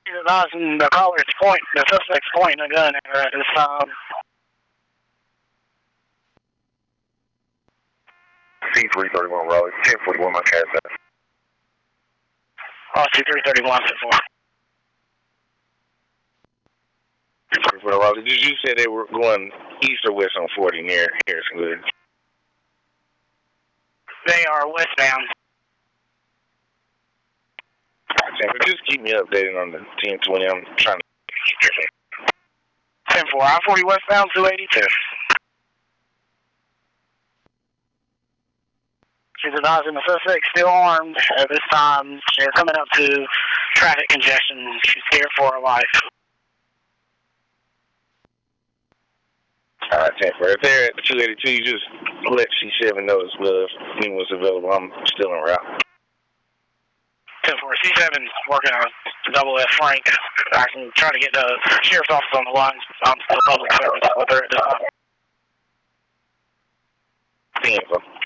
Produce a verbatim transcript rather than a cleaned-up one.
He's advising the caller's point, the suspect's pointing a gun at her at this time. C three thirty-one Raleigh, ten forty-one, my cat says. Oh, C three thirty-one, ten four. Raleigh, you said they were going east or west on forty near Harrison Good? They are westbound. Just keep me updated on the ten twenty. I'm trying to keep your ten four, I forty westbound, two eighty-two. She's advising the suspect still armed at this time. They're coming up to traffic congestion. She's scared for her life. Alright, ten four. If they're at two eighty-two, you just let C seven know as well if anyone's available. I'm still en route. ten four, C seven working on double F Frank. I can try to get the sheriff's office on the line. I'm still public service with her at this time. ten four.